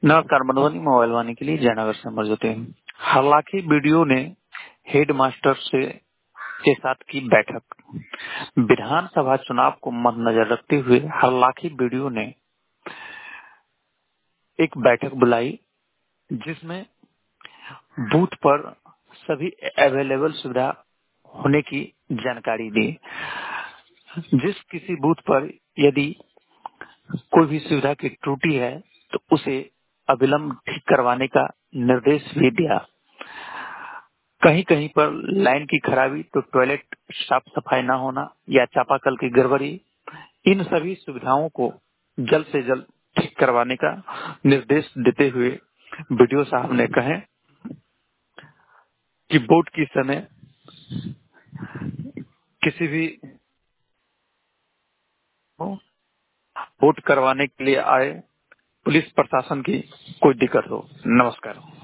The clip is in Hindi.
नमस्कार। मधुबनी मोबाइल वाणी के लिए जयनगर से मौजूद हैं। हालांकि वीडियो ने हेडमास्टर से के साथ की बैठक। विधानसभा चुनाव को मद्देनजर रखते हुए हालांकि वीडियो ने एक बैठक बुलाई, जिसमें बूथ पर सभी अवेलेबल सुविधा होने की जानकारी दी। जिस किसी बूथ पर यदि कोई भी सुविधा की त्रुटि है तो उसे अविलंब ठीक करवाने का निर्देश भी दिया। कहीं कहीं पर लाइन की खराबी तो टॉयलेट साफ सफाई न होना या चापाकल की गड़बड़ी, इन सभी सुविधाओं को जल्द से जल्द ठीक करवाने का निर्देश देते हुए वीडियो साहब ने कहे कि वोट की समय किसी भी वोट करवाने के लिए आए पुलिस प्रशासन की कोई दिक्कत हो। नमस्कार।